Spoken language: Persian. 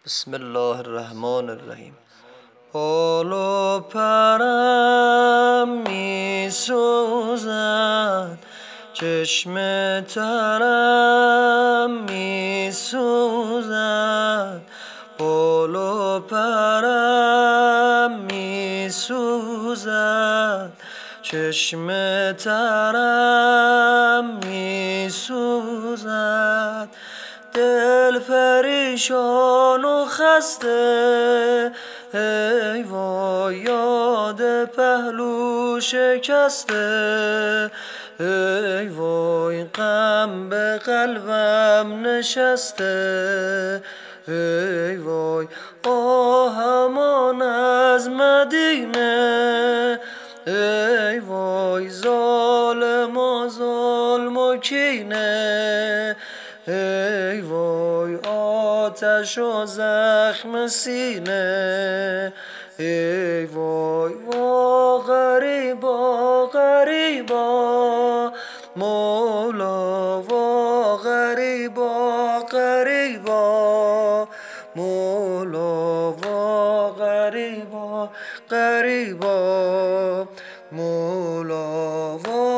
بسم الله الرحمن الرحیم. بال و پرم می سوزد، چشم ترم می سوزد. بال و پرم می سوزد، چشم ترم می سوزد. دل پریشان و خسته، ای وای یاد پهلو شکسته. ای وای غم به قلبم نشسته. ای وای آهمان از مدینه. ای وای ظالم و ظلم و کینه. ای وای آتش و زخم سینه. ای وای وا غریبا غریبا مولا، وا غریبا غریبا مولا، وا غریبا غریبا مولا، وا